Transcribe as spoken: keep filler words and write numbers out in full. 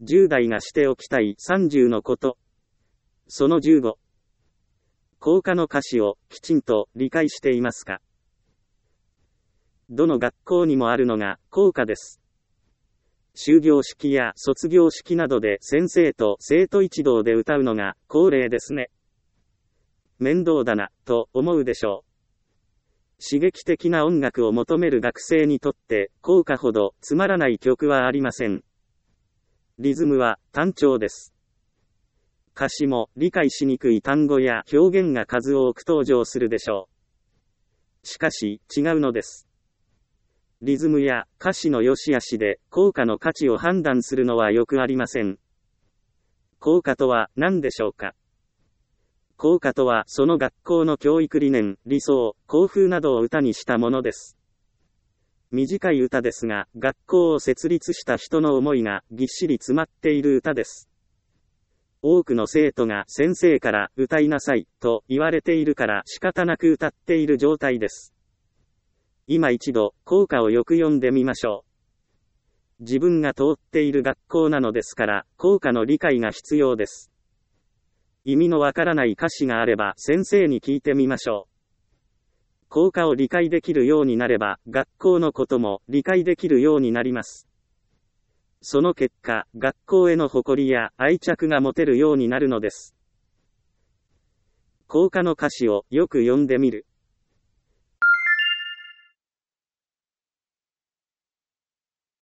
じゅう代がしておきたいさんじゅうのこと。そのじゅうご。校歌の歌詞をきちんと理解していますか？どの学校にもあるのが校歌です。終業式や卒業式などで先生と生徒一同で歌うのが恒例ですね。面倒だな、と思うでしょう。刺激的な音楽を求める学生にとって校歌ほどつまらない曲はありません。リズムは単調です。歌詞も理解しにくい単語や表現が数多く登場するでしょう。しかし違うのです。リズムや歌詞の良し悪しで校歌の価値を判断するのはよくありません。校歌とは何でしょうか？校歌とはその学校の教育理念、理想、校風などを歌にしたものです。短い歌ですが、学校を設立した人の思いがぎっしり詰まっている歌です。多くの生徒が先生から歌いなさいと言われているから仕方なく歌っている状態です。今一度、校歌をよく読んでみましょう。自分が通っている学校なのですから、校歌の理解が必要です。意味のわからない歌詞があれば先生に聞いてみましょう。校歌を理解できるようになれば、学校のことも理解できるようになります。その結果、学校への誇りや愛着が持てるようになるのです。校歌の歌詞をよく読んでみる。